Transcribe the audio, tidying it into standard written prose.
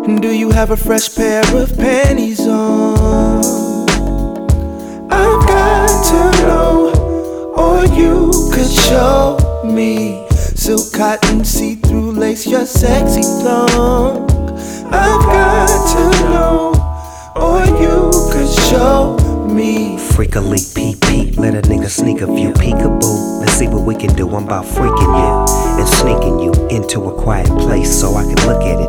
Do you have a fresh pair of panties on? I've got to know, or you could show me. Silk, cotton, see-through lace, your sexy thong. I've got to know, or you could show me. Freak a leak, peep, peep, let a nigga sneak a view, peekaboo. Let's see what we can do, I'm about freaking you and sneaking you into a quiet place so I can look at it